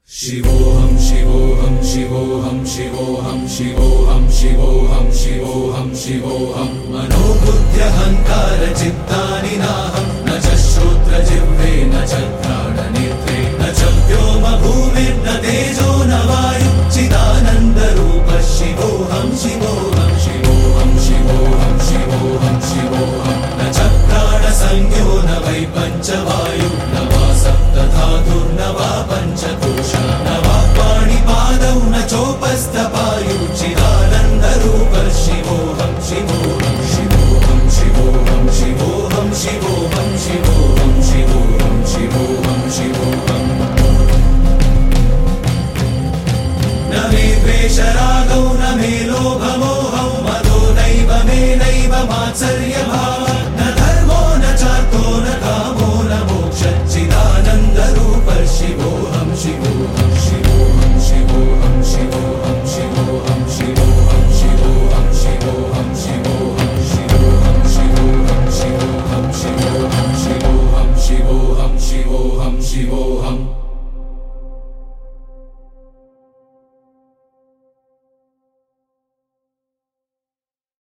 शिवोऽहं शिवोऽहं शिवोऽहं शिवोऽहं शिवोऽहं शिवोऽहं शिवोऽहं शिवोऽहं मनोबुद्ध्यहङ्कार चित्तानि नाहं न च श्रोत्रजिह्वे न च घ्राणनेत्रे न च व्योम भूमिर्न तेजो न वायुः चिदानन्दरूपः शिवोऽहं शिवोऽहं शिवोऽहं शिवोऽहं शिवोऽहं शिवोऽहं न च प्राणसंज्ञो न वै पञ्चवायुः न वा सप्तधातुर्न वा पञ्चकोशः न वा पाणिपादौ न चोपस्थ